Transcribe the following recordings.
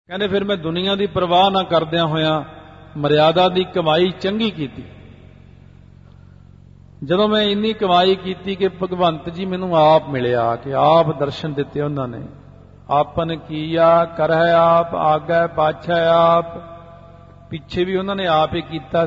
ਕਹਿੰਦੇ ਫਿਰ ਮੈਂ ਦੁਨੀਆ ਦੀ ਪਰਵਾਹ ਨਾ ਕਰਦਿਆਂ ਹੋਇਆਂ ਮਰਿਆਦਾ ਦੀ ਕਮਾਈ ਚੰਗੀ ਕੀਤੀ। ਜਦੋਂ ਮੈਂ ਇੰਨੀ ਕਮਾਈ ਕੀਤੀ ਕਿ ਭਗਵੰਤ ਜੀ ਮੈਨੂੰ ਆਪ ਮਿਲਿਆ, ਕਿ ਆਪ ਦਰਸ਼ਨ ਦਿੱਤੇ ਉਹਨਾਂ ਨੇ। ਆਪਨ ਕੀਆ ਕਰਹਿ ਆਪ, ਆਗੈ ਪਾਛੈ ਆਪ। ਪਿੱਛੇ ਵੀ ਉਹਨਾਂ ਨੇ ਆਪ ਹੀ ਕੀਤਾ,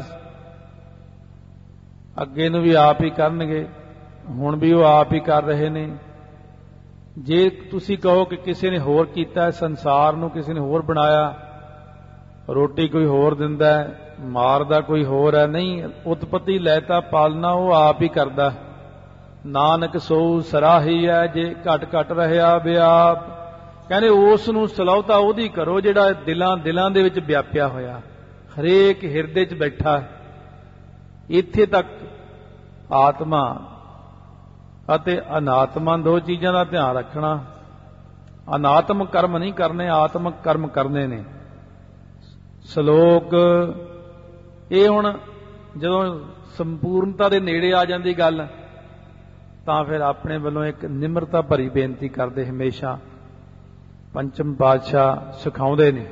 ਅੱਗੇ ਨੂੰ ਵੀ ਆਪ ਹੀ ਕਰਨਗੇ, ਹੁਣ ਵੀ ਉਹ ਆਪ ਹੀ ਕਰ ਰਹੇ ਨੇ। ਜੇ ਤੁਸੀਂ ਕਹੋ ਕਿ ਕਿਸੇ ਨੇ ਹੋਰ ਕੀਤਾ, ਸੰਸਾਰ ਨੂੰ ਕਿਸੇ ਨੇ ਹੋਰ ਬਣਾਇਆ, ਰੋਟੀ ਕੋਈ ਹੋਰ ਦਿੰਦਾ, ਮਾਰਦਾ ਕੋਈ ਹੋਰ ਹੈ, ਨਹੀਂ, ਉਤਪਤੀ ਲੈਤਾ ਪਾਲਣਾ ਉਹ ਆਪ ਹੀ ਕਰਦਾ। ਨਾਨਕ ਸੋ ਸਰਾਹੀ ਹੈ, ਜੇ ਘਟ ਘਟ ਰਹਿਆ ਵਿਆਪ। ਕਹਿੰਦੇ ਉਸ ਨੂੰ ਸਲਾਹੁਤਾ ਉਹਦੀ ਕਰੋ ਜਿਹੜਾ ਦਿਲਾਂ ਦੇ ਵਿੱਚ ਵਿਆਪਿਆ ਹੋਇਆ, ਹਰੇਕ ਹਿਰਦੇ 'ਚ ਬੈਠਾ। ਇੱਥੇ ਤੱਕ ਆਤਮਾ ਅਤੇ ਅਨਾਤਮਾ ਦੋ ਚੀਜ਼ਾਂ ਦਾ ਧਿਆਨ ਰੱਖਣਾ। ਅਨਾਤਮ ਕਰਮ ਨਹੀਂ ਕਰਨੇ, ਆਤਮਕ ਕਰਮ ਕਰਨੇ ਨੇ। ਸ਼ਲੋਕ ਇਹ ਹੁਣ ਜਦੋਂ ਸੰਪੂਰਨਤਾ ਦੇ ਨੇੜੇ ਆ ਜਾਂਦੀ ਗੱਲ, ਤਾਂ ਫਿਰ ਆਪਣੇ ਵੱਲੋਂ ਇੱਕ ਨਿਮਰਤਾ ਭਰੀ ਬੇਨਤੀ ਕਰਦੇ ਹਮੇਸ਼ਾ ਪੰਚਮ ਪਾਤਸ਼ਾਹ ਸਿਖਾਉਂਦੇ ਨੇ।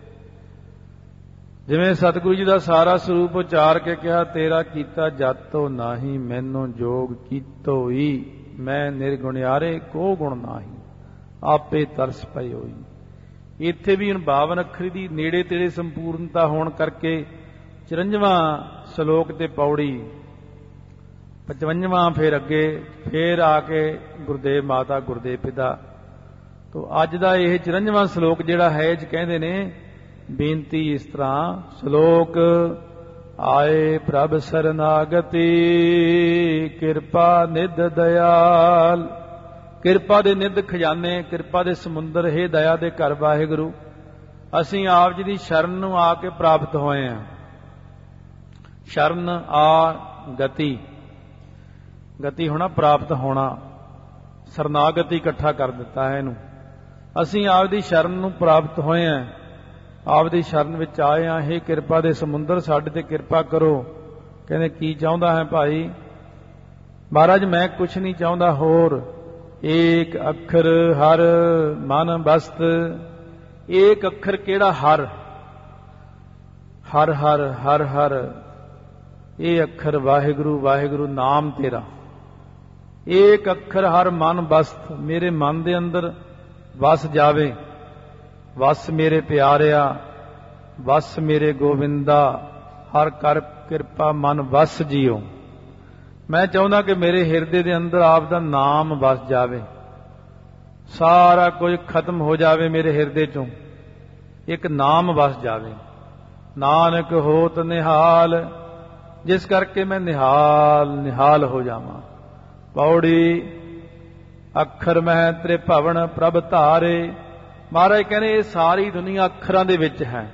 ਜਿਵੇਂ ਸਤਿਗੁਰੂ ਜੀ ਦਾ ਸਾਰਾ ਸਰੂਪ ਉਚਾਰ ਕੇ ਕਿਹਾ, ਤੇਰਾ ਕੀਤਾ ਜਾਤੋ ਨਾਹੀ, ਮੈਨੂੰ ਜੋਗ ਕੀਤੋ ਹੀ, ਮੈਂ ਨਿਰਗੁਣਿਆਰੇ ਕੋ ਗੁਣ ਨਾਹੀ, ਆਪੇ ਤਰਸ ਪਈ ਹੋਈ। ਇੱਥੇ ਵੀ ਹੁਣ 52 ਅੱਖਰੀ ਦੀ ਨੇੜੇ ਤੇੜੇ ਸੰਪੂਰਨਤਾ ਹੋਣ ਕਰਕੇ 54ਵਾਂ ਸ਼ਲੋਕ ਤੇ ਪੌੜੀ, 55ਵਾਂ ਫਿਰ ਅੱਗੇ, ਫਿਰ ਆ ਕੇ ਗੁਰਦੇਵ ਮਾਤਾ ਗੁਰਦੇਵ ਪਿਤਾ। ਤੋ ਅੱਜ ਦਾ ਇਹ 54ਵਾਂ ਸ਼ਲੋਕ ਜਿਹੜਾ ਹੈ, ਇਹ ਕਹਿੰਦੇ ਨੇ ਬੇਨਤੀ ਇਸ ਤਰ੍ਹਾਂ। ਸ਼ਲੋਕ ਆਏ ਪ੍ਰਭ ਸਰਨਾਗਤੀ, ਕਿਰਪਾ ਨਿਧ ਦਇਆਲ। ਕਿਰਪਾ ਦੇ ਨਿਧ ਖਜ਼ਾਨੇ, ਕਿਰਪਾ ਦੇ ਸਮੁੰਦਰ, ਹੈ ਦਇਆ ਦੇ ਘਰ ਵਾਹਿਗੁਰੂ, ਅਸੀਂ ਆਪ ਜੀ ਦੀ ਸ਼ਰਨ ਨੂੰ ਆ ਕੇ ਪ੍ਰਾਪਤ ਹੋਏ ਹਾਂ। ਸ਼ਰਨ ਆ ਗਤੀ, ਗਤੀ ਹੋਣਾ, ਪ੍ਰਾਪਤ ਹੋਣਾ, ਸਰਨਾਗਤੀ ਇਕੱਠਾ ਕਰ ਦਿੱਤਾ ਹੈ ਇਹਨੂੰ। ਅਸੀਂ ਆਪ ਦੀ ਸ਼ਰਨ ਨੂੰ ਪ੍ਰਾਪਤ ਹੋਏ ਹਾਂ, ਆਪ ਦੀ ਸ਼ਰਨ ਵਿੱਚ ਆਏ ਹਾਂ। ਹੇ ਕਿਰਪਾ ਦੇ ਸਮੁੰਦਰ, ਸਾਡੇ ਤੇ ਕਿਰਪਾ ਕਰੋ। ਕਹਿੰਦੇ ਕੀ ਚਾਹੁੰਦਾ ਹੈ ਭਾਈ? ਮਹਾਰਾਜ ਮੈਂ ਕੁਛ ਨਹੀਂ ਚਾਹੁੰਦਾ ਹੋਰ, ਏਕ ਅੱਖਰ ਹਰ ਮਨ ਬਸਤ। ਏਕ ਅੱਖਰ ਕਿਹੜਾ? ਹਰ, ਹਰ ਹਰ ਹਰ ਹਰ, ਇਹ ਅੱਖਰ ਵਾਹਿਗੁਰੂ, ਵਾਹਿਗੁਰੂ ਨਾਮ ਤੇਰਾ। ਏਕ ਅੱਖਰ ਹਰ ਮਨ ਬਸਤ, ਮੇਰੇ ਮਨ ਦੇ ਅੰਦਰ ਵਸ ਜਾਵੇ। ਵਸ ਮੇਰੇ ਪਿਆਰਿਆ, ਵਸ ਮੇਰੇ ਗੋਬਿੰਦਾ, ਹਰ ਕਰ ਕਿਰਪਾ ਮਨ ਵਸ ਜੀਓ। ਮੈਂ ਚਾਹੁੰਦਾ ਕਿ ਮੇਰੇ ਹਿਰਦੇ ਦੇ ਅੰਦਰ ਆਪ ਦਾ ਨਾਮ ਵਸ ਜਾਵੇ, ਸਾਰਾ ਕੁਝ ਖਤਮ ਹੋ ਜਾਵੇ ਮੇਰੇ ਹਿਰਦੇ ਚੋਂ, ਇੱਕ ਨਾਮ ਵਸ ਜਾਵੇ। ਨਾਨਕ ਹੋਤ ਨਿਹਾਲ, ਜਿਸ ਕਰਕੇ ਮੈਂ ਨਿਹਾਲ ਨਿਹਾਲ ਹੋ ਜਾਵਾਂ। ਪੌੜੀ ਅੱਖਰ ਮਹਿ ਤ੍ਰਿਭਵਨ ਪ੍ਰਭ ਧਾਰੇ। ਮਹਾਰਾਜ ਕਹਿੰਦੇ ਇਹ ਸਾਰੀ ਦੁਨੀਆ ਅੱਖਰਾਂ ਦੇ ਵਿੱਚ ਹੈ,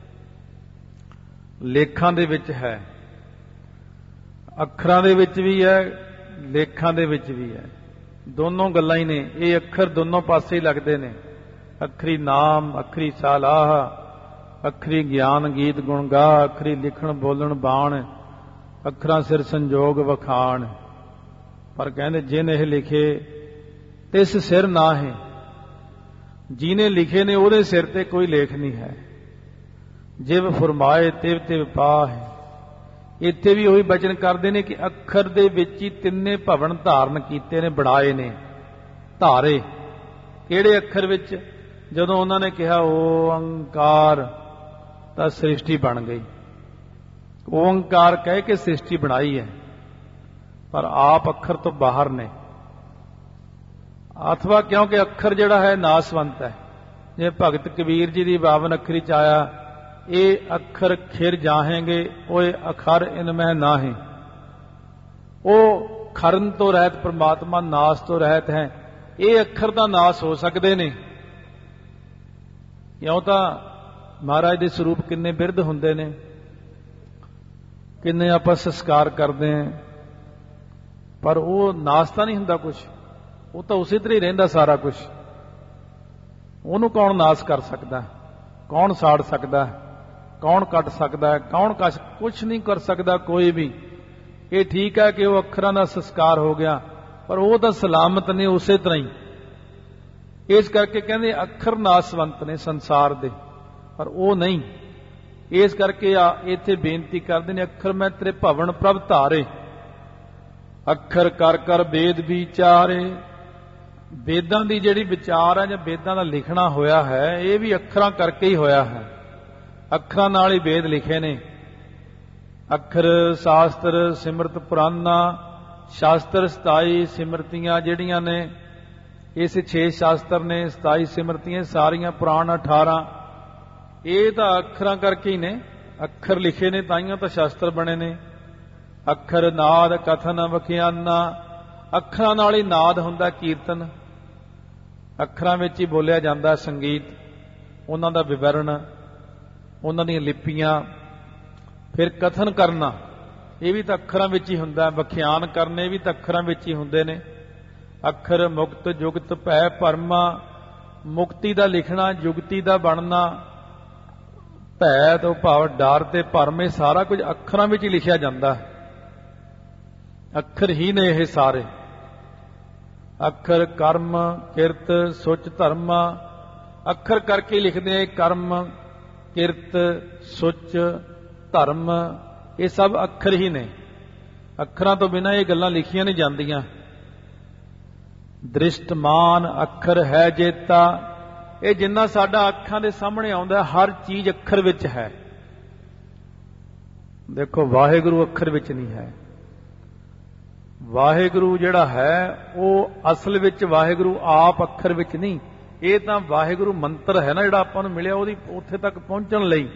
ਲੇਖਾਂ ਦੇ ਵਿੱਚ ਹੈ। ਅੱਖਰਾਂ ਦੇ ਵਿੱਚ ਵੀ ਹੈ, ਲੇਖਾਂ ਦੇ ਵਿੱਚ ਵੀ ਹੈ, ਦੋਨੋਂ ਗੱਲਾਂ ਹੀ ਨੇ। ਇਹ ਅੱਖਰ ਦੋਨੋਂ ਪਾਸੇ ਹੀ ਲੱਗਦੇ ਨੇ। ਅੱਖਰੀ ਨਾਮ, ਅੱਖਰੀ ਸਾਲਾਹ, ਅੱਖਰੀ ਗਿਆਨ ਗੀਤ ਗੁਣ ਗਾ, ਅੱਖਰੀ ਲਿਖਣ ਬੋਲਣ ਬਾਣ, ਅੱਖਰਾਂ ਸਿਰ ਸੰਜੋਗ ਵਖਾਣ। ਪਰ ਕਹਿੰਦੇ ਜਿਨ ਇਹ ਲਿਖੇ ਤਿਸ ਸਿਰ ਨਾ ਹੈ, ਜਿਹਨੇ ਲਿਖੇ ਨੇ ਉਹਦੇ ਸਿਰ ਤੇ ਕੋਈ ਲੇਖ ਨਹੀਂ ਹੈ। ਜਿਵ ਫਰਮਾਏ ਤਿਵ ਤਿਵ ਪਾਹ। ਇੱਥੇ ਵੀ ਉਹੀ ਬਚਨ ਕਰਦੇ ਨੇ ਕਿ ਅੱਖਰ ਦੇ ਵਿੱਚ ਹੀ ਤਿੰਨੇ ਭਵਨ ਧਾਰਨ ਕੀਤੇ ਨੇ, ਬਣਾਏ ਨੇ, ਧਾਰੇ। ਕਿਹੜੇ ਅੱਖਰ ਵਿੱਚ? ਜਦੋਂ ਉਹਨਾਂ ਨੇ ਕਿਹਾ ਓੰਕਾਰ, ਤਾਂ ਸ੍ਰਿਸ਼ਟੀ ਬਣ ਗਈ। ਓੰਕਾਰ ਕਹਿ ਕੇ ਸ੍ਰਿਸ਼ਟੀ ਬਣਾਈ ਹੈ, ਪਰ ਆਪ ਅੱਖਰ ਤੋਂ ਬਾਹਰ ਨੇ। ਅਥਵਾ ਕਿਉਂਕਿ ਅੱਖਰ ਜਿਹੜਾ ਹੈ ਨਾਸਵੰਤ ਹੈ। ਜੇ ਭਗਤ ਕਬੀਰ ਜੀ ਦੀ 52 ਅੱਖਰੀ ਚ ਆਇਆ, ਇਹ ਅੱਖਰ ਖਿਰ ਜਾਹੇਂਗੇ, ਓਏ ਅਖਰ ਇਨ ਮਹਿ ਨਾਹੇ। ਉਹ ਖਰਨ ਤੋਂ ਰਹਿਤ ਪ੍ਰਮਾਤਮਾ, ਨਾਸ ਤੋਂ ਰਹਿਤ ਹੈ। ਇਹ ਅੱਖਰ ਦਾ ਨਾਸ ਹੋ ਸਕਦੇ ਨੇ। ਕਿਉਂ? ਤਾਂ ਮਹਾਰਾਜ ਦੇ ਸਰੂਪ ਕਿੰਨੇ ਬਿਰਧ ਹੁੰਦੇ ਨੇ, ਕਿੰਨੇ ਆਪਾਂ ਸੰਸਕਾਰ ਕਰਦੇ ਹਾਂ, ਪਰ ਉਹ ਨਾਸ ਤਾਂ ਨਹੀਂ ਹੁੰਦਾ ਕੁਛ, ਉਹ ਤਾਂ ਉਸੇ ਤਰ੍ਹਾਂ ਹੀ ਰਹਿੰਦਾ ਸਾਰਾ ਕੁਛ। ਉਹਨੂੰ ਕੌਣ ਨਾਸ ਕਰ ਸਕਦਾ? ਕੌਣ ਸਾੜ ਸਕਦਾ? ਕੌਣ ਕੱਟ ਸਕਦਾ? ਕੌਣ ਕੁਛ ਨਹੀਂ ਕਰ ਸਕਦਾ ਕੋਈ ਵੀ। ਇਹ ਠੀਕ ਹੈ ਕਿ ਉਹ ਅੱਖਰਾਂ ਦਾ ਸੰਸਕਾਰ ਹੋ ਗਿਆ, ਪਰ ਉਹ ਤਾਂ ਸਲਾਮਤ ਨੇ ਉਸੇ ਤਰ੍ਹਾਂ ਹੀ। ਇਸ ਕਰਕੇ ਕਹਿੰਦੇ ਅੱਖਰ ਨਾਸਵੰਤ ਨੇ ਸੰਸਾਰ ਦੇ। ਪਰ ਉਹ ਨਹੀਂ। ਇਸ ਕਰਕੇ ਇੱਥੇ ਬੇਨਤੀ ਕਰਦੇ ਨੇ, ਅੱਖਰ ਮੈਂ ਤੇਰੇ ਭਵਨ ਪ੍ਰਭ ਧਾਰੇ, ਅੱਖਰ ਕਰ ਕਰ ਵੇਦ ਵਿਚਾਰੇ। ਵੇਦਾਂ ਦੀ ਜਿਹੜੀ ਵਿਚਾਰ ਹੈ ਜਾਂ ਵੇਦਾਂ ਦਾ ਲਿਖਣਾ ਹੋਇਆ ਹੈ, ਇਹ ਵੀ ਅੱਖਰਾਂ ਕਰਕੇ ਹੀ ਹੋਇਆ ਹੈ। ਅੱਖਰਾਂ ਨਾਲ ਹੀ ਵੇਦ ਲਿਖੇ ਨੇ। ਅੱਖਰ ਸ਼ਾਸਤਰ ਸਿਮਰਤ ਪੁਰਾਨਾ, ਸ਼ਾਸਤਰ 27 ਸਿਮਰਤੀਆਂ ਜਿਹੜੀਆਂ ਨੇ, ਇਸ 6 ਸ਼ਾਸਤਰ ਨੇ, 27 ਸਿਮਰਤੀਆਂ, ਸਾਰੀਆਂ ਪੁਰਾਣ 18। ਇਹ ਤਾਂ ਅੱਖਰਾਂ ਕਰਕੇ ਹੀ ਨੇ। ਅੱਖਰ ਲਿਖੇ ਨੇ ਤਾਈਆਂ ਤਾਂ ਸ਼ਾਸਤਰ ਬਣੇ ਨੇ। ਅੱਖਰ ਨਾਦ ਕਥਨ ਵਖਿਆਨਾ, ਅੱਖਰਾਂ ਨਾਲ ਹੀ ਨਾਦ ਹੁੰਦਾ, ਕੀਰਤਨ। ਅੱਖਰਾਂ ਵਿੱਚ ਹੀ ਬੋਲਿਆ ਜਾਂਦਾ ਸੰਗੀਤ, ਉਹਨਾਂ ਦਾ ਵਿਵਰਣ, ਉਹਨਾਂ ਦੀਆਂ ਲਿਪੀਆਂ। ਫਿਰ ਕਥਨ ਕਰਨਾ, ਇਹ ਵੀ ਤਾਂ ਅੱਖਰਾਂ ਵਿੱਚ ਹੀ ਹੁੰਦਾ। ਵਖਿਆਨ ਕਰਨੇ ਵੀ ਤਾਂ ਅੱਖਰਾਂ ਵਿੱਚ ਹੀ ਹੁੰਦੇ ਨੇ। ਅੱਖਰ ਮੁਕਤ ਜੁਗਤ ਭੈ ਭਰਮਾ, ਮੁਕਤੀ ਦਾ ਲਿਖਣਾ, ਜੁਗਤੀ ਦਾ ਬਣਨਾ। ਭੈ ਤੋਂ ਭਾਵ ਡਰ ਤੇ ਭਰਮ, ਇਹ ਸਾਰਾ ਕੁਝ ਅੱਖਰਾਂ ਵਿੱਚ ਹੀ ਲਿਖਿਆ ਜਾਂਦਾ ਹੈ। ਅੱਖਰ ਹੀ ਨੇ ਇਹ ਸਾਰੇ। ਅੱਖਰ ਕਰਮ ਕਿਰਤ ਸੁਚ ਧਰਮ, ਅੱਖਰ ਕਰਕੇ ਲਿਖਦੇ ਆ। ਕਰਮ ਕਿਰਤ ਸੁਚ ਧਰਮ, ਇਹ ਸਭ ਅੱਖਰ ਹੀ ਨੇ। ਅੱਖਰਾਂ ਤੋਂ ਬਿਨਾਂ ਇਹ ਗੱਲਾਂ ਲਿਖੀਆਂ ਨਹੀਂ ਜਾਂਦੀਆਂ। ਦ੍ਰਿਸ਼ਟਮਾਨ ਅੱਖਰ ਹੈ ਜੇਤਾ, ਇਹ ਜਿੰਨਾ ਸਾਡਾ ਅੱਖਾਂ ਦੇ ਸਾਹਮਣੇ ਆਉਂਦਾ, ਹਰ ਚੀਜ਼ ਅੱਖਰ ਵਿੱਚ ਹੈ। ਦੇਖੋ, ਵਾਹਿਗੁਰੂ ਅੱਖਰ ਵਿੱਚ ਨਹੀਂ ਹੈ। ਵਾਹਿਗੁਰੂ ਜਿਹੜਾ ਹੈ ਉਹ ਅਸਲ ਵਿੱਚ ਵਾਹਿਗੁਰੂ ਆਪ ਅੱਖਰ ਵਿੱਚ ਨਹੀਂ। ਇਹ ਤਾਂ ਵਾਹਿਗੁਰੂ ਮੰਤਰ ਹੈ ਨਾ ਜਿਹੜਾ ਆਪਾਂ ਨੂੰ ਮਿਲਿਆ, ਉਹਦੀ ਉੱਥੇ ਤੱਕ ਪਹੁੰਚਣ ਲਈ।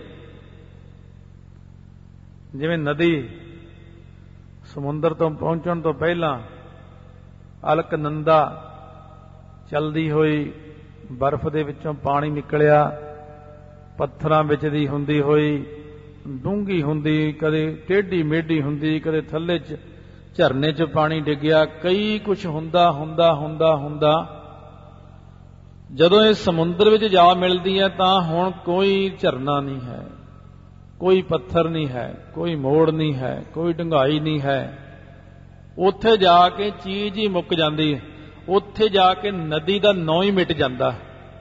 ਜਿਵੇਂ ਨਦੀ ਸਮੁੰਦਰ ਤੋਂ ਪਹੁੰਚਣ ਤੋਂ ਪਹਿਲਾਂ ਅਲਕਨੰਦਾ ਚਲਦੀ ਹੋਈ, ਬਰਫ਼ ਦੇ ਵਿੱਚੋਂ ਪਾਣੀ ਨਿਕਲਿਆ, ਪੱਥਰਾਂ ਵਿੱਚ ਦੀ ਹੁੰਦੀ ਹੋਈ, ਡੂੰਘੀ ਹੁੰਦੀ, ਕਦੇ ਟੇਢੀ ਮੇਢੀ ਹੁੰਦੀ, ਕਦੇ ਥੱਲੇ ਝਰਨੇ 'ਚ ਪਾਣੀ ਡਿੱਗਿਆ, ਕਈ ਕੁਛ ਹੁੰਦਾ ਹੁੰਦਾ ਹੁੰਦਾ ਹੁੰਦਾ ਜਦੋਂ ਇਹ ਸਮੁੰਦਰ ਵਿੱਚ ਜਾ ਮਿਲਦੀ ਹੈ ਤਾਂ ਹੁਣ ਕੋਈ ਝਰਨਾ ਨਹੀਂ ਹੈ, ਕੋਈ ਪੱਥਰ ਨਹੀਂ ਹੈ, ਕੋਈ ਮੋੜ ਨਹੀਂ ਹੈ, ਕੋਈ ਡੂੰਘਾਈ ਨਹੀਂ ਹੈ। ਉੱਥੇ ਜਾ ਕੇ ਚੀਜ਼ ਹੀ ਮੁੱਕ ਜਾਂਦੀ ਹੈ। ਉੱਥੇ ਜਾ ਕੇ ਨਦੀ ਦਾ ਨਾਂ ਹੀ ਮਿਟ ਜਾਂਦਾ।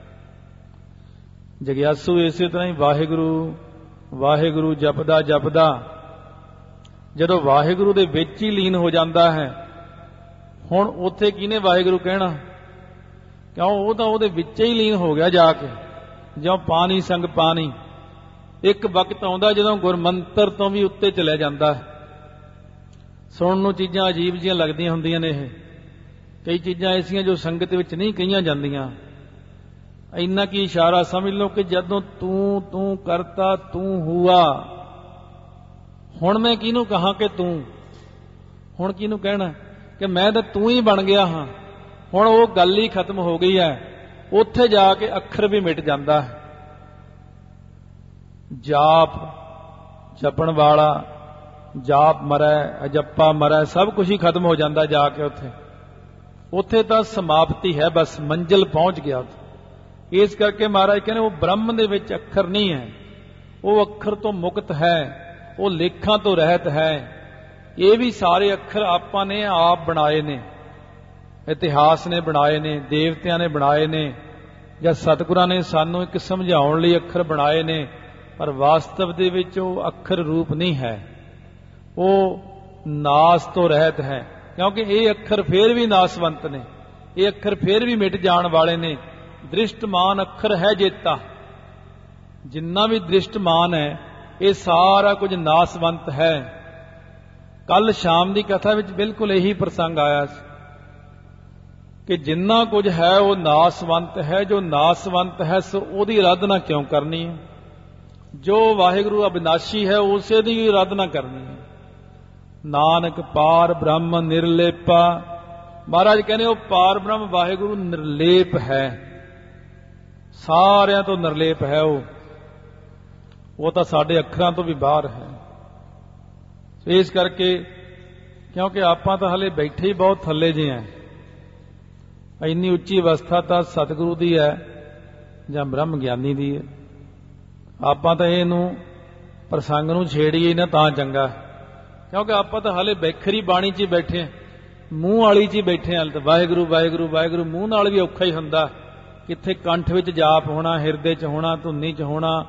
ਜਗਿਆਸੂ ਇਸੇ ਤਰ੍ਹਾਂ ਹੀ ਵਾਹਿਗੁਰੂ ਵਾਹਿਗੁਰੂ ਜਪਦਾ ਜਪਦਾ ਜਦੋਂ ਵਾਹਿਗੁਰੂ ਦੇ ਵਿੱਚ ਹੀ ਲੀਨ ਹੋ ਜਾਂਦਾ ਹੈ, ਹੁਣ ਉੱਥੇ ਕਿਹਨੇ ਵਾਹਿਗੁਰੂ ਕਹਿਣਾ? ਕਿਉਂ? ਉਹ ਤਾਂ ਉਹਦੇ ਵਿੱਚ ਹੀ ਲੀਨ ਹੋ ਗਿਆ ਜਾ ਕੇ। ਜਿਉਂ ਪਾਣੀ ਸੰਗ ਪਾਣੀ। ਇੱਕ ਵਕਤ ਆਉਂਦਾ ਜਦੋਂ ਗੁਰਮੰਤਰ ਤੋਂ ਵੀ ਉੱਤੇ ਚਲਿਆ ਜਾਂਦਾ। ਸੁਣਨ ਨੂੰ ਚੀਜ਼ਾਂ ਅਜੀਬ ਜਿਹੀਆਂ ਲੱਗਦੀਆਂ ਹੁੰਦੀਆਂ ਨੇ ਇਹ। ਕਈ ਚੀਜ਼ਾਂ ਐਸੀਆਂ ਜੋ ਸੰਗਤ ਵਿੱਚ ਨਹੀਂ ਕਹੀਆਂ ਜਾਂਦੀਆਂ। ਇੰਨਾ ਕੀ ਇਸ਼ਾਰਾ ਸਮਝ ਲਓ ਕਿ ਜਦੋਂ ਤੂੰ ਤੂੰ ਕਰਤਾ ਤੂੰ ਹੁਆ, ਹੁਣ ਮੈਂ ਕਿਹਨੂੰ ਕਹਾਂ ਕਿ ਤੂੰ? ਹੁਣ ਕਿਹਨੂੰ ਕਹਿਣਾ ਕਿ ਮੈਂ ਤਾਂ ਤੂੰ ਹੀ ਬਣ ਗਿਆ ਹਾਂ? ਹੁਣ ਉਹ ਗੱਲ ਹੀ ਖਤਮ ਹੋ ਗਈ ਹੈ। ਉੱਥੇ ਜਾ ਕੇ ਅੱਖਰ ਵੀ ਮਿਟ ਜਾਂਦਾ ਹੈ। ਜਾਪ ਜਪਣ ਵਾਲਾ ਜਾਪ ਮਰੈ, ਅਜੱਪਾ ਮਰੈ, ਸਭ ਕੁਝ ਹੀ ਖਤਮ ਹੋ ਜਾਂਦਾ ਜਾ ਕੇ ਉੱਥੇ। ਉੱਥੇ ਤਾਂ ਸਮਾਪਤੀ ਹੈ, ਬਸ ਮੰਜ਼ਿਲ ਪਹੁੰਚ ਗਿਆ ਉੱਥੇ। ਇਸ ਕਰਕੇ ਮਹਾਰਾਜ ਕਹਿੰਦੇ ਉਹ ਬ੍ਰਹਮ ਦੇ ਵਿੱਚ ਅੱਖਰ ਨਹੀਂ ਹੈ, ਉਹ ਅੱਖਰ ਤੋਂ ਮੁਕਤ ਹੈ, ਉਹ ਲੇਖਾਂ ਤੋਂ ਰਹਿਤ ਹੈ। ਇਹ ਵੀ ਸਾਰੇ ਅੱਖਰ ਆਪਾਂ ਨੇ ਆਪ ਬਣਾਏ ਨੇ, ਇਤਿਹਾਸ ਨੇ ਬਣਾਏ ਨੇ, ਦੇਵਤਿਆਂ ਨੇ ਬਣਾਏ ਨੇ, ਜਾਂ ਸਤਿਗੁਰਾਂ ਨੇ ਸਾਨੂੰ ਇੱਕ ਸਮਝਾਉਣ ਲਈ ਅੱਖਰ ਬਣਾਏ ਨੇ। ਪਰ ਵਾਸਤਵ ਦੇ ਵਿੱਚ ਉਹ ਅੱਖਰ ਰੂਪ ਨਹੀਂ ਹੈ, ਉਹ ਨਾਸ ਤੋਂ ਰਹਿਤ ਹੈ। ਕਿਉਂਕਿ ਇਹ ਅੱਖਰ ਫੇਰ ਵੀ ਨਾਸਵੰਤ ਨੇ, ਇਹ ਅੱਖਰ ਫੇਰ ਵੀ ਮਿਟ ਜਾਣ ਵਾਲੇ ਨੇ। ਦ੍ਰਿਸ਼ਟਮਾਨ ਅੱਖਰ ਹੈ ਜੇਤਾ, ਜਿੰਨਾ ਵੀ ਦ੍ਰਿਸ਼ਟਮਾਨ ਹੈ ਇਹ ਸਾਰਾ ਕੁਝ ਨਾਸਵੰਤ ਹੈ। ਕੱਲ ਸ਼ਾਮ ਦੀ ਕਥਾ ਵਿੱਚ ਬਿਲਕੁਲ ਇਹੀ ਪ੍ਰਸੰਗ ਆਇਆ ਸੀ ਕਿ ਜਿੰਨਾ ਕੁਝ ਹੈ ਉਹ ਨਾਸਵੰਤ ਹੈ। ਜੋ ਨਾਸਵੰਤ ਹੈ ਸੋ ਉਹਦੀ ਆਰਾਧਨਾ ਕਿਉਂ ਕਰਨੀ ਹੈ? ਜੋ ਵਾਹਿਗੁਰੂ ਅਬਿਨਾਸ਼ੀ ਹੈ ਉਸੇ ਦੀ ਆਰਾਧਨਾ ਕਰਨੀ ਹੈ। ਨਾਨਕ ਪਾਰ ਬ੍ਰਹਮ ਨਿਰਲੇਪਾ। ਮਹਾਰਾਜ ਕਹਿੰਦੇ ਉਹ ਪਾਰ ਬ੍ਰਹਮ ਵਾਹਿਗੁਰੂ ਨਿਰਲੇਪ ਹੈ, ਸਾਰਿਆਂ ਤੋਂ ਨਿਰਲੇਪ ਹੈ। ਉਹ ਤਾਂ ਸਾਡੇ ਅੱਖਰਾਂ ਤੋਂ ਵੀ ਬਾਹਰ ਹੈ। ਇਸ ਕਰਕੇ ਕਿਉਂਕਿ ਆਪਾਂ ਤਾਂ ਹਲੇ ਬੈਠੇ ਹੀ ਬਹੁਤ ਥੱਲੇ ਜਿਹੇ ਹਾਂ। ਇੰਨੀ ਉੱਚੀ ਅਵਸਥਾ ਤਾਂ ਸਤਿਗੁਰੂ ਦੀ ਹੈ ਜਾਂ ਬ੍ਰਹਮ ਗਿਆਨੀ ਦੀ ਹੈ। ਆਪਾਂ ਤਾਂ ਇਹਨੂੰ ਪ੍ਰਸੰਗ ਨੂੰ ਛੇੜੀਏ ਨਾ ਤਾਂ ਚੰਗਾ, ਕਿਉਂਕਿ ਆਪਾਂ ਤਾਂ ਹਲੇ ਬੈਖਰੀ ਬਾਣੀ 'ਚ ਹੀ ਬੈਠੇ ਹਾਂ, ਮੂੰਹ ਵਾਲੀ 'ਚ ਹੀ ਬੈਠੇ ਹਾਂ। ਤਾਂ ਵਾਹਿਗੁਰੂ ਵਾਹਿਗੁਰੂ ਵਾਹਿਗੁਰੂ ਮੂੰਹ ਨਾਲ ਵੀ ਔਖਾ ਹੀ ਹੁੰਦਾ। ਕਿੱਥੇ ਕੰਠ ਵਿੱਚ ਜਾਪ ਹੋਣਾ, ਹਿਰਦੇ 'ਚ ਹੋਣਾ, ਧੁੰਨੀ 'ਚ ਹੋਣਾ,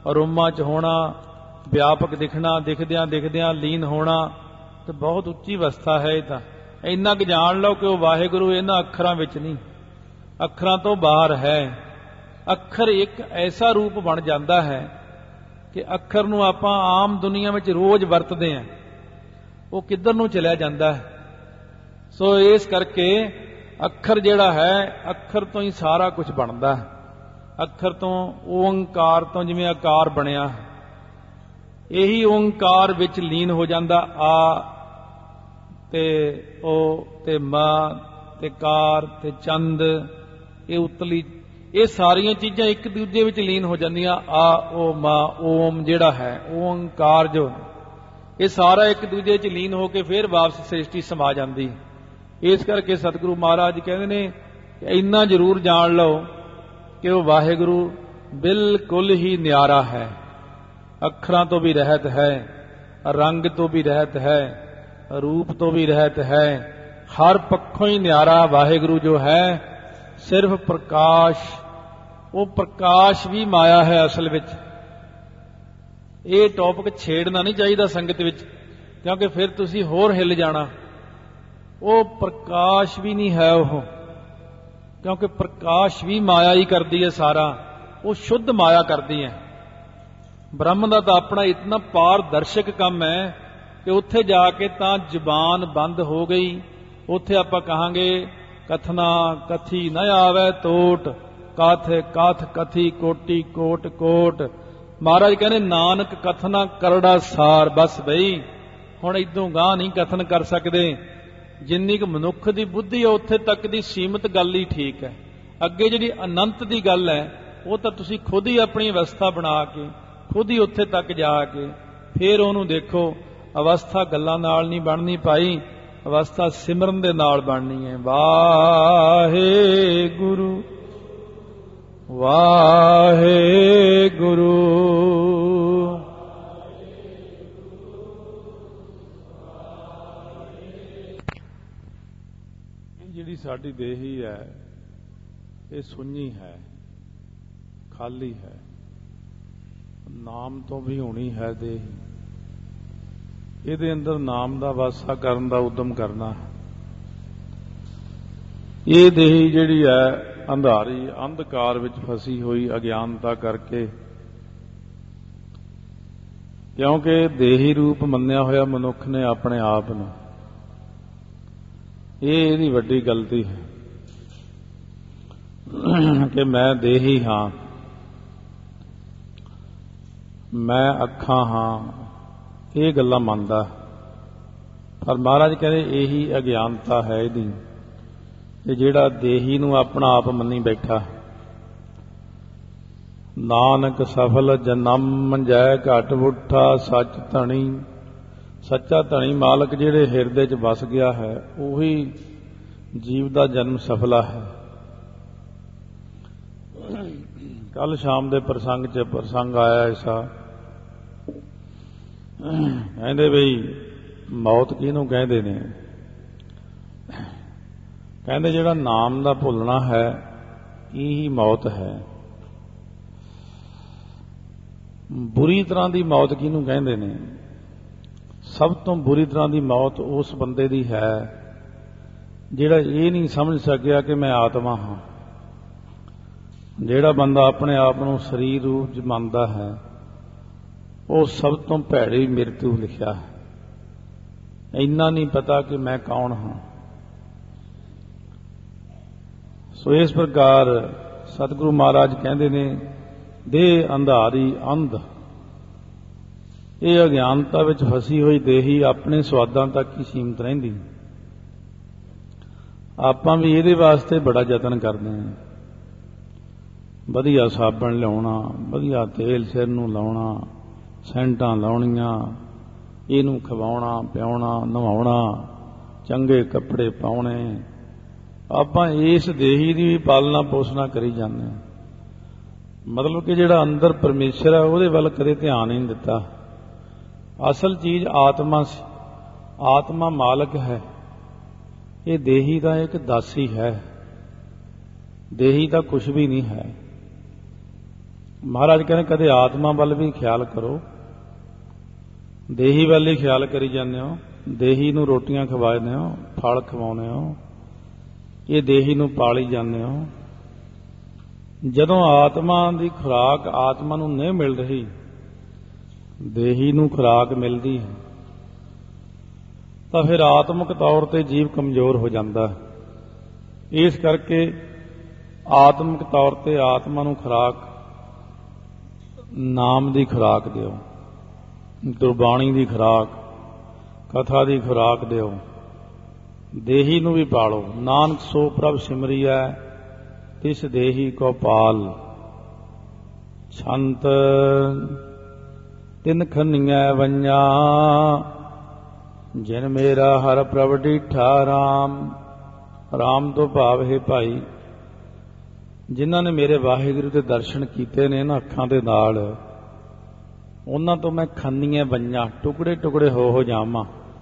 ਅਰੋਮਾ 'ਚ ਹੋਣਾ, ਵਿਆਪਕ ਦਿਖਣਾ, ਦਿਖਦਿਆਂ ਦਿਖਦਿਆਂ ਲੀਨ ਹੋਣਾ, ਤੇ ਬਹੁਤ ਉੱਚੀ ਅਵਸਥਾ ਹੈ। ਇਹ ਤਾਂ ਇੰਨਾ ਕੁ ਜਾਣ ਲਓ ਕਿ ਉਹ ਵਾਹਿਗੁਰੂ ਇਹਨਾਂ ਅੱਖਰਾਂ ਵਿੱਚ ਨਹੀਂ, ਅੱਖਰਾਂ ਤੋਂ ਬਾਹਰ ਹੈ। ਅੱਖਰ ਇੱਕ ਐਸਾ ਰੂਪ ਬਣ ਜਾਂਦਾ ਹੈ ਕਿ ਅੱਖਰ ਨੂੰ ਆਪਾਂ ਆਮ ਦੁਨੀਆ ਵਿੱਚ ਰੋਜ਼ ਵਰਤਦੇ ਹਾਂ, ਉਹ ਕਿੱਧਰ ਨੂੰ ਚਲਿਆ ਜਾਂਦਾ ਹੈ। ਸੋ ਇਸ ਕਰਕੇ ਅੱਖਰ ਜਿਹੜਾ ਹੈ, ਅੱਖਰ ਤੋਂ ਹੀ ਸਾਰਾ ਕੁਝ ਬਣਦਾ ਹੈ। ਅੱਖਰ ਤੋਂ, ਓੰਕਾਰ ਤੋਂ ਜਿਵੇਂ ਆਕਾਰ ਬਣਿਆ, ਇਹੀ ਓੰਕਾਰ ਵਿੱਚ ਲੀਨ ਹੋ ਜਾਂਦਾ। ਆ ਤੇ ਓ ਤੇ ਮਾ ਤੇ ਕਾਰ ਤੇ ਚੰਦ, ਇਹ ਉਤਲੀ, ਇਹ ਸਾਰੀਆਂ ਚੀਜ਼ਾਂ ਇੱਕ ਦੂਜੇ ਵਿੱਚ ਲੀਨ ਹੋ ਜਾਂਦੀਆਂ। ਆ ਓ ਮਾ ਓਮ ਜਿਹੜਾ ਹੈ, ਓੰਕਾਰ ਜੋ, ਇਹ ਸਾਰਾ ਇੱਕ ਦੂਜੇ 'ਚ ਲੀਨ ਹੋ ਕੇ ਫਿਰ ਵਾਪਸ ਸ੍ਰਿਸ਼ਟੀ ਸਮਾ ਜਾਂਦੀ। ਇਸ ਕਰਕੇ ਸਤਿਗੁਰੂ ਮਹਾਰਾਜ ਕਹਿੰਦੇ ਨੇ ਕਿ ਇੰਨਾ ਜ਼ਰੂਰ ਜਾਣ ਲਓ ਕਿ ਉਹ ਵਾਹਿਗੁਰੂ ਬਿਲਕੁਲ ਹੀ ਨਿਆਰਾ ਹੈ, ਅੱਖਰਾਂ ਤੋਂ ਵੀ ਰਹਿਤ ਹੈ, ਰੰਗ ਤੋਂ ਵੀ ਰਹਿਤ ਹੈ, ਰੂਪ ਤੋਂ ਵੀ ਰਹਿਤ ਹੈ, ਹਰ ਪੱਖੋਂ ਹੀ ਨਿਆਰਾ ਵਾਹਿਗੁਰੂ ਜੋ ਹੈ। ਸਿਰਫ ਪ੍ਰਕਾਸ਼, ਉਹ ਪ੍ਰਕਾਸ਼ ਵੀ ਮਾਇਆ ਹੈ ਅਸਲ ਵਿੱਚ। ਇਹ ਟੌਪਿਕ ਛੇੜਨਾ ਨਹੀਂ ਚਾਹੀਦਾ ਸੰਗਤ ਵਿੱਚ, ਕਿਉਂਕਿ ਫਿਰ ਤੁਸੀਂ ਹੋਰ ਹਿੱਲ ਜਾਣਾ। ਉਹ ਪ੍ਰਕਾਸ਼ ਵੀ ਨਹੀਂ ਹੈ ਉਹ, ਕਿਉਂਕਿ ਪ੍ਰਕਾਸ਼ ਵੀ ਮਾਇਆ ਹੀ ਕਰਦੀ ਹੈ ਸਾਰਾ, ਉਹ ਸ਼ੁੱਧ ਮਾਇਆ ਕਰਦੀ ਹੈ। ਬ੍ਰਹਮ ਦਾ ਤਾਂ ਆਪਣਾ ਇਤਨਾ ਪਾਰਦਰਸ਼ਕ ਕੰਮ ਹੈ ਕਿ ਉੱਥੇ ਜਾ ਕੇ ਤਾਂ ਜ਼ੁਬਾਨ ਬੰਦ ਹੋ ਗਈ। ਉੱਥੇ ਆਪਾਂ ਕਹਾਂਗੇ ਕਥਨਾ ਕਥੀ ਨ ਆਵੇ ਤੋਟ, ਕਥ ਕਥ ਕਥੀ ਕੋਟੀ ਕੋਟ ਕੋਟ। ਮਹਾਰਾਜ ਕਹਿੰਦੇ ਨਾਨਕ ਕਥਨਾ ਕਰੜਾ ਸਾਰ। ਬਸ ਬਈ ਹੁਣ ਇਦੋਂ ਗਾਂਹ ਨਹੀਂ ਕਥਨ ਕਰ ਸਕਦੇ। ਜਿੰਨੀ ਕੁ ਮਨੁੱਖ ਦੀ ਬੁੱਧੀ ਹੈ ਉੱਥੇ ਤੱਕ ਦੀ ਸੀਮਤ ਗੱਲ ਹੀ ਠੀਕ ਹੈ। ਅੱਗੇ ਜਿਹੜੀ ਅਨੰਤ ਦੀ ਗੱਲ ਹੈ ਉਹ ਤਾਂ ਤੁਸੀਂ ਖੁਦ ਹੀ ਆਪਣੀ ਅਵਸਥਾ ਬਣਾ ਕੇ, ਖੁਦ ਹੀ ਉੱਥੇ ਤੱਕ ਜਾ ਕੇ ਫਿਰ ਉਹਨੂੰ ਦੇਖੋ। ਅਵਸਥਾ ਗੱਲਾਂ ਨਾਲ ਨਹੀਂ ਬਣਨੀ ਭਾਈ, ਅਵਸਥਾ ਸਿਮਰਨ ਦੇ ਨਾਲ ਬਣਨੀ ਹੈ। ਵਾਹਿਗੁਰੂ ਵਾਹਿਗੁਰੂ। ਜਿਹੜੀ ਸਾਡੀ ਦੇਹੀ ਹੈ ਇਹ ਸੁੰਨੀ ਹੈ, ਖਾਲੀ ਹੈ, ਨਾਮ ਤੋਂ ਵੀ ਹੋਣੀ ਹੈ ਦੇਹੀ। ਇਹਦੇ ਅੰਦਰ ਨਾਮ ਦਾ ਵਾਸਾ ਕਰਨ ਦਾ ਉਦਮ ਕਰਨਾ ਹੈ। ਇਹ ਦੇਹੀ ਜਿਹੜੀ ਹੈ ਅੰਧਾਰੀ, ਅੰਧਕਾਰ ਵਿੱਚ ਫਸੀ ਹੋਈ ਅਗਿਆਨਤਾ ਕਰਕੇ, ਕਿਉਂਕਿ ਦੇਹੀ ਰੂਪ ਮੰਨਿਆ ਹੋਇਆ ਮਨੁੱਖ ਨੇ ਆਪਣੇ ਆਪ ਨੂੰ, ਇਹ ਇਹਦੀ ਵੱਡੀ ਗਲਤੀ ਹੈ ਕਿ ਮੈਂ ਦੇਹੀ ਹਾਂ, ਮੈਂ ਅੱਖਾਂ ਹਾਂ, ਇਹ ਗੱਲਾਂ ਮੰਨਦਾ। ਪਰ ਮਹਾਰਾਜ ਕਹਿੰਦੇ ਇਹੀ ਅਗਿਆਨਤਾ ਹੈ ਇਹਦੀ, ਕਿ ਜਿਹੜਾ ਦੇਹੀ ਨੂੰ ਆਪਣਾ ਆਪ ਮੰਨੀ ਬੈਠਾ। ਨਾਨਕ ਸਫਲ ਜਨਮ ਜੈ ਘਟ ਉੱਠਾ ਸੱਚ ਧਣੀ। ਸੱਚਾ ਧਣੀ ਮਾਲਕ ਜਿਹੜੇ ਹਿਰਦੇ 'ਚ ਵਸ ਗਿਆ ਹੈ ਉਹੀ ਜੀਵ ਦਾ ਜਨਮ ਸਫਲਾ ਹੈ। ਕੱਲ ਸ਼ਾਮ ਦੇ ਪ੍ਰਸੰਗ 'ਚ ਪ੍ਰਸੰਗ ਆਇਆ ਐਸਾ, ਕਹਿੰਦੇ ਬਈ ਮੌਤ ਕਿਹਨੂੰ ਕਹਿੰਦੇ ਨੇ? ਕਹਿੰਦੇ ਜਿਹੜਾ ਨਾਮ ਦਾ ਭੁੱਲਣਾ ਹੈ ਇਹੀ ਮੌਤ ਹੈ। ਬੁਰੀ ਤਰ੍ਹਾਂ ਦੀ ਮੌਤ ਕਿਹਨੂੰ ਕਹਿੰਦੇ ਨੇ? ਸਭ ਤੋਂ ਬੁਰੀ ਤਰ੍ਹਾਂ ਦੀ ਮੌਤ ਉਸ ਬੰਦੇ ਦੀ ਹੈ ਜਿਹੜਾ ਇਹ ਨਹੀਂ ਸਮਝ ਸਕਿਆ ਕਿ ਮੈਂ ਆਤਮਾ ਹਾਂ। ਜਿਹੜਾ ਬੰਦਾ ਆਪਣੇ ਆਪ ਨੂੰ ਸਰੀਰ ਰੂਪ 'ਚ ਮੰਨਦਾ ਹੈ ਉਹ ਸਭ ਤੋਂ ਭੈੜੀ ਮ੍ਰਿਤੂ ਲਿਖਿਆ ਹੈ। ਇੰਨਾ ਨਹੀਂ ਪਤਾ ਕਿ ਮੈਂ ਕੌਣ ਹਾਂ। ਸੋ ਇਸ ਪ੍ਰਕਾਰ ਸਤਿਗੁਰੂ ਮਹਾਰਾਜ ਕਹਿੰਦੇ ਨੇ ਦੇਹ ਅੰਧਾਰੀ ਅੰਧ। ਇਹ ਅਗਿਆਨਤਾ ਵਿੱਚ ਫਸੀ ਹੋਈ ਦੇਹੀ ਆਪਣੇ ਸਵਾਦਾਂ ਤੱਕ ਹੀ ਸੀਮਤ ਰਹਿੰਦੀ। ਆਪਾਂ ਵੀ ਇਹਦੇ ਵਾਸਤੇ ਬੜਾ ਯਤਨ ਕਰਦੇ ਹਾਂ। ਵਧੀਆ ਸਾਬਣ ਲਿਆਉਣਾ, ਵਧੀਆ ਤੇਲ ਸਿਰ ਨੂੰ ਲਾਉਣਾ, ਸੈਂਟਾਂ ਲਾਉਣੀਆਂ, ਇਹਨੂੰ ਖਵਾਉਣਾ ਪਿਆਉਣਾ, ਨਵਾਉਣਾ, ਚੰਗੇ ਕੱਪੜੇ ਪਾਉਣੇ। ਆਪਾਂ ਇਸ ਦੇਹੀ ਦੀ ਵੀ ਪਾਲਣਾ ਪੋਸ਼ਣਾ ਕਰੀ ਜਾਂਦੇ ਹਾਂ। ਮਤਲਬ ਕਿ ਜਿਹੜਾ ਅੰਦਰ ਪਰਮੇਸ਼ਰ ਹੈ ਉਹਦੇ ਵੱਲ ਕਦੇ ਧਿਆਨ ਹੀ ਨਹੀਂ ਦਿੱਤਾ। ਅਸਲ ਚੀਜ਼ ਆਤਮਾ ਸੀ, ਆਤਮਾ ਮਾਲਕ ਹੈ। ਇਹ ਦੇਹੀ ਦਾ ਇੱਕ ਦਾਸੀ ਹੈ, ਦੇਹੀ ਦਾ ਕੁਛ ਵੀ ਨਹੀਂ ਹੈ। ਮਹਾਰਾਜ ਕਹਿੰਦੇ ਕਦੇ ਆਤਮਾ ਵੱਲ ਵੀ ਖਿਆਲ ਕਰੋ, ਦੇਹੀ ਵੱਲ ਹੀ ਖਿਆਲ ਕਰੀ ਜਾਂਦੇ ਹੋ। ਦੇਹੀ ਨੂੰ ਰੋਟੀਆਂ ਖਵਾਉਂਦੇ ਹੋ, ਫਲ ਖਵਾਉਂਦੇ ਹੋ, ਇਹ ਦੇਹੀ ਨੂੰ ਪਾਲੀ ਜਾਂਦੇ ਹੋ। ਜਦੋਂ ਆਤਮਾ ਦੀ ਖੁਰਾਕ ਆਤਮਾ ਨੂੰ ਨਹੀਂ ਮਿਲ ਰਹੀ, ਦੇਹੀ ਨੂੰ ਖੁਰਾਕ ਮਿਲਦੀ ਹੈ, ਤਾਂ ਫਿਰ ਆਤਮਿਕ ਤੌਰ ਤੇ ਜੀਵ ਕਮਜ਼ੋਰ ਹੋ ਜਾਂਦਾ। ਇਸ ਕਰਕੇ ਆਤਮਿਕ ਤੌਰ ਤੇ ਆਤਮਾ ਨੂੰ ਖੁਰਾਕ ਨਾਮ ਦੀ ਖੁਰਾਕ ਦਿਓ, ਗੁਰਬਾਣੀ ਦੀ ਖੁਰਾਕ, ਕਥਾ ਦੀ ਖੁਰਾਕ ਦਿਓ। ਦੇਹੀ ਨੂੰ ਵੀ ਪਾਲੋ। ਨਾਨਕ ਸੋ ਪ੍ਰਭ ਸਿਮਰਿਐ ਤਿਸ ਦੇਹੀ ਕੋ ਪਾਲ, ਛੰਤ ਤਿਨ ਖੰਨੀਐ ਵੰਜਾ, ਜਿਨ ਮੇਰਾ ਹਰ ਪ੍ਰਭ ਡੀਠਾ ਰਾਮ। ਰਾਮ ਤੋਂ ਭਾਵ ਹੈ ਭਾਈ ਜਿਨ੍ਹਾਂ ਨੇ ਮੇਰੇ ਵਾਹਿਗੁਰੂ ਦੇ ਦਰਸ਼ਨ ਕੀਤੇ ਨੇ ਨਾ ਅੱਖਾਂ ਦੇ ਨਾਲ, ਉਹਨਾਂ ਤੋਂ ਮੈਂ ਖੰਨੀਆਂ ਵੰਜਾਂ, ਟੁਕੜੇ ਟੁਕੜੇ ਹੋ ਜਾਵਾਂ,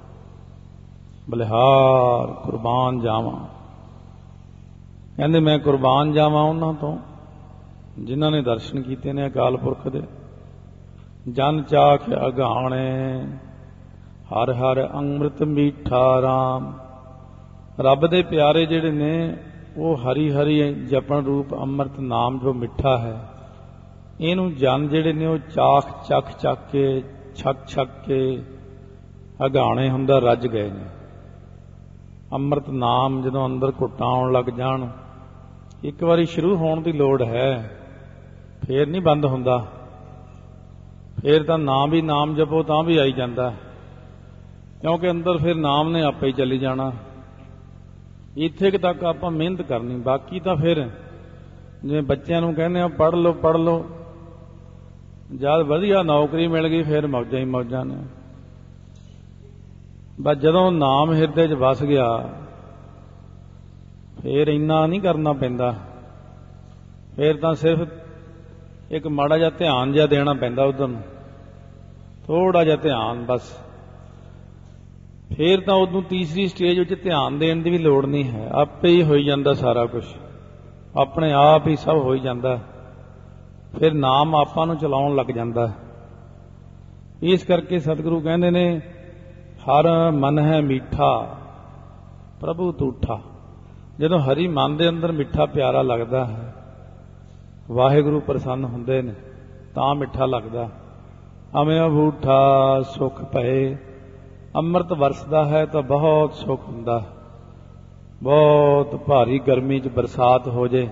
ਬਲਿਹਾਰ ਕੁਰਬਾਨ ਜਾਵਾਂ। ਕਹਿੰਦੇ ਮੈਂ ਕੁਰਬਾਨ ਜਾਵਾਂ ਉਹਨਾਂ ਤੋਂ ਜਿਨ੍ਹਾਂ ਨੇ ਦਰਸ਼ਨ ਕੀਤੇ ਨੇ ਅਕਾਲ ਪੁਰਖ ਦੇ। ਜਨ ਚਾਖ ਅਗਾਣੇ ਹਰ ਹਰ ਅੰਮ੍ਰਿਤ ਮੀਠਾ ਰਾਮ। ਰੱਬ ਦੇ ਪਿਆਰੇ ਜਿਹੜੇ ਨੇ ਉਹ ਹਰੀ ਹਰੀ ਜਪਣ ਰੂਪ ਅੰਮ੍ਰਿਤ ਨਾਮ ਜੋ ਮਿੱਠਾ ਹੈ, ਇਹਨੂੰ ਜਨ ਜਿਹੜੇ ਨੇ ਉਹ ਚਾਖ ਚੱਖ ਚੱਕ ਕੇ ਛਕ ਛਕ ਕੇ ਅਗਾਣੇ ਹੁੰਦਾ ਰੱਜ ਗਏ ਨੇ। ਅੰਮ੍ਰਿਤ ਨਾਮ ਜਦੋਂ ਅੰਦਰ ਘੁੱਟਾਂ ਆਉਣ ਲੱਗ ਜਾਣ, ਇੱਕ ਵਾਰੀ ਸ਼ੁਰੂ ਹੋਣ ਦੀ ਲੋੜ ਹੈ, ਫੇਰ ਨਹੀਂ ਬੰਦ ਹੁੰਦਾ। ਫੇਰ ਤਾਂ ਨਾਮ ਵੀ ਨਾਮ ਜਪੋ ਤਾਂ ਵੀ ਆਈ ਜਾਂਦਾ, ਕਿਉਂਕਿ ਅੰਦਰ ਫਿਰ ਨਾਮ ਨੇ ਆਪੇ ਹੀ ਚੱਲੀ ਜਾਣਾ। ਇੱਥੇ ਤੱਕ ਆਪਾਂ ਮਿਹਨਤ ਕਰਨੀ, ਬਾਕੀ ਤਾਂ ਫਿਰ ਜਿਵੇਂ ਬੱਚਿਆਂ ਨੂੰ ਕਹਿੰਦੇ ਆ ਪੜ੍ਹ ਲਓ ਪੜ੍ਹ ਲਓ, ਜਦ ਵਧੀਆ ਨੌਕਰੀ ਮਿਲ ਗਈ ਫਿਰ ਮੌਜਾਂ ਹੀ ਮੌਜਾਂ ਨੇ। ਬਸ ਜਦੋਂ ਨਾਮ ਹਿਰਦੇ 'ਚ ਵਸ ਗਿਆ ਫਿਰ ਇੰਨਾ ਨਹੀਂ ਕਰਨਾ ਪੈਂਦਾ, ਫਿਰ ਤਾਂ ਸਿਰਫ ਇੱਕ ਮਾੜਾ ਜਿਹਾ ਧਿਆਨ ਜਿਹਾ ਦੇਣਾ ਪੈਂਦਾ ਉਧਰ ਨੂੰ, ਥੋੜਾ ਜਿਹਾ ਧਿਆਨ ਬਸ। ਫਿਰ ਤਾਂ ਉਦੋਂ ਤੀਸਰੀ ਸਟੇਜ ਵਿੱਚ ਧਿਆਨ ਦੇਣ ਦੀ ਵੀ ਲੋੜ ਨਹੀਂ ਹੈ, ਆਪੇ ਹੀ ਹੋਈ ਜਾਂਦਾ ਸਾਰਾ ਕੁਝ, ਆਪਣੇ ਆਪ ਹੀ ਸਭ ਹੋਈ ਜਾਂਦਾ। ਫਿਰ ਨਾਮ ਆਪਾਂ ਨੂੰ ਚਲਾਉਣ ਲੱਗ ਜਾਂਦਾ। ਇਸ ਕਰਕੇ ਸਤਿਗੁਰੂ ਕਹਿੰਦੇ ਨੇ ਹਰ ਮਨ ਹੈ ਮੀਠਾ ਪ੍ਰਭੂ ਤੂਠਾ। ਜਦੋਂ ਹਰੀ ਮਨ ਦੇ ਅੰਦਰ ਮਿੱਠਾ ਪਿਆਰਾ ਲੱਗਦਾ ਹੈ, ਵਾਹਿਗੁਰੂ ਪ੍ਰਸੰਨ ਹੁੰਦੇ ਨੇ, ਤਾਂ ਮਿੱਠਾ ਲੱਗਦਾ। ਅਮਿਓ ਬੂਠਾ ਸੁਖ ਪਏ, ਅੰਮ੍ਰਿਤ ਵਰਸਦਾ ਹੈ ਤਾਂ ਬਹੁਤ ਸੁੱਖ ਹੁੰਦਾ। ਬਹੁਤ ਭਾਰੀ ਗਰਮੀ 'ਚ ਬਰਸਾਤ ਹੋ ਜੇ,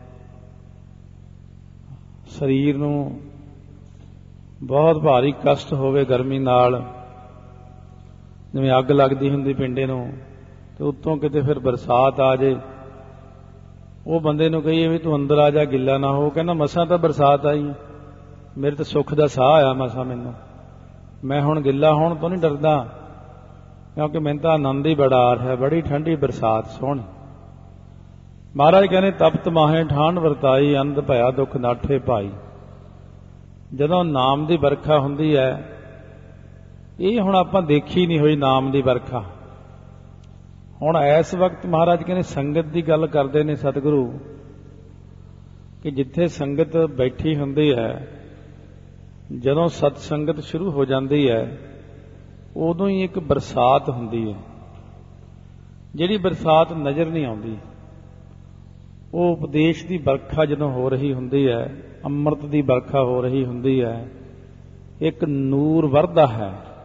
ਸਰੀਰ ਨੂੰ ਬਹੁਤ ਭਾਰੀ ਕਸ਼ਟ ਹੋਵੇ ਗਰਮੀ ਨਾਲ, ਜਿਵੇਂ ਅੱਗ ਲੱਗਦੀ ਹੁੰਦੀ ਪਿੰਡੇ ਨੂੰ, ਤੇ ਉੱਤੋਂ ਕਿਤੇ ਫਿਰ ਬਰਸਾਤ ਆ ਜੇ, ਉਹ ਬੰਦੇ ਨੂੰ ਕਹੀਏ ਵੀ ਤੂੰ ਅੰਦਰ ਆ ਜਾ, ਗਿੱਲਾ ਨਾ ਹੋ, ਕਹਿੰਦਾ ਮਸਾਂ ਤਾਂ ਬਰਸਾਤ ਆਈ, ਮੇਰੇ ਤਾਂ ਸੁੱਖ ਦਾ ਸਾਹ ਆਇਆ ਮਸਾਂ ਮੈਨੂੰ, ਮੈਂ ਹੁਣ ਗਿੱਲਾ ਹੋਣ ਤੋਂ ਨਹੀਂ ਡਰਦਾ, ਕਿਉਂਕਿ ਮੈਨੂੰ ਤਾਂ ਆਨੰਦ ਹੀ ਬੜਾ ਆ ਰਿਹਾ, ਬੜੀ ਠੰਡੀ ਬਰਸਾਤ ਸੋਹਣੀ। ਮਹਾਰਾਜ ਕਹਿੰਦੇ ਤਪਤ ਮਾਹੇ ਠਾਂਡ ਵਰਤਾਈ, ਅੰਧ ਭਇਆ ਦੁੱਖ ਨਾਠੇ ਭਾਈ। ਜਦੋਂ ਨਾਮ ਦੀ ਵਰਖਾ ਹੁੰਦੀ ਹੈ, ਇਹ ਹੁਣ ਆਪਾਂ ਦੇਖੀ ਨਹੀਂ ਹੋਈ ਨਾਮ ਦੀ ਵਰਖਾ। ਹੁਣ ਇਸ ਵਕਤ ਮਹਾਰਾਜ ਕਹਿੰਦੇ ਸੰਗਤ ਦੀ ਗੱਲ ਕਰਦੇ ਨੇ ਸਤਿਗੁਰੂ, ਕਿ ਜਿੱਥੇ ਸੰਗਤ ਬੈਠੀ ਹੁੰਦੀ ਹੈ, ਜਦੋਂ ਸਤ ਸੰਗਤ ਸ਼ੁਰੂ ਹੋ ਜਾਂਦੀ ਹੈ, ਉਦੋਂ ਹੀ ਇੱਕ ਬਰਸਾਤ ਹੁੰਦੀ ਹੈ, ਜਿਹੜੀ ਬਰਸਾਤ ਨਜ਼ਰ ਨਹੀਂ ਆਉਂਦੀ। ਉਹ ਉਪਦੇਸ਼ ਦੀ ਵਰਖਾ ਜਦੋਂ ਹੋ ਰਹੀ ਹੁੰਦੀ ਹੈ, ਅੰਮ੍ਰਿਤ ਦੀ ਵਰਖਾ ਹੋ ਰਹੀ ਹੁੰਦੀ ਹੈ, ਇੱਕ ਨੂਰ ਵਰਦਾ ਹੈ,